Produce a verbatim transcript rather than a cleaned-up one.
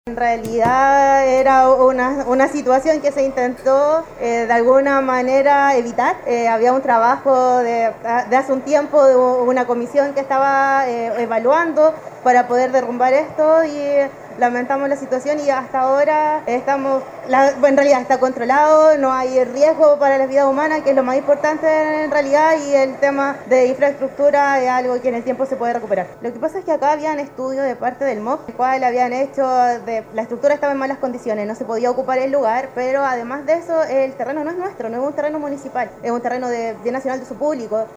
En realidad era una, una situación que se intentó eh, de alguna manera evitar. Eh, había un trabajo de, de hace un tiempo de una comisión que estaba eh, evaluando para poder derrumbar esto y lamentamos la situación y hasta ahora estamos, la, en realidad está controlado, no hay riesgo para la vida humana, que es lo más importante en realidad, y el tema de infraestructura es algo que en el tiempo se puede recuperar. Lo que pasa es que acá habían estudios de parte del M O P, el cual habían hecho, de, la estructura estaba en malas condiciones, no se podía ocupar el lugar, pero además de eso el terreno no es nuestro, no es un terreno municipal, es un terreno de bien nacional de uso público.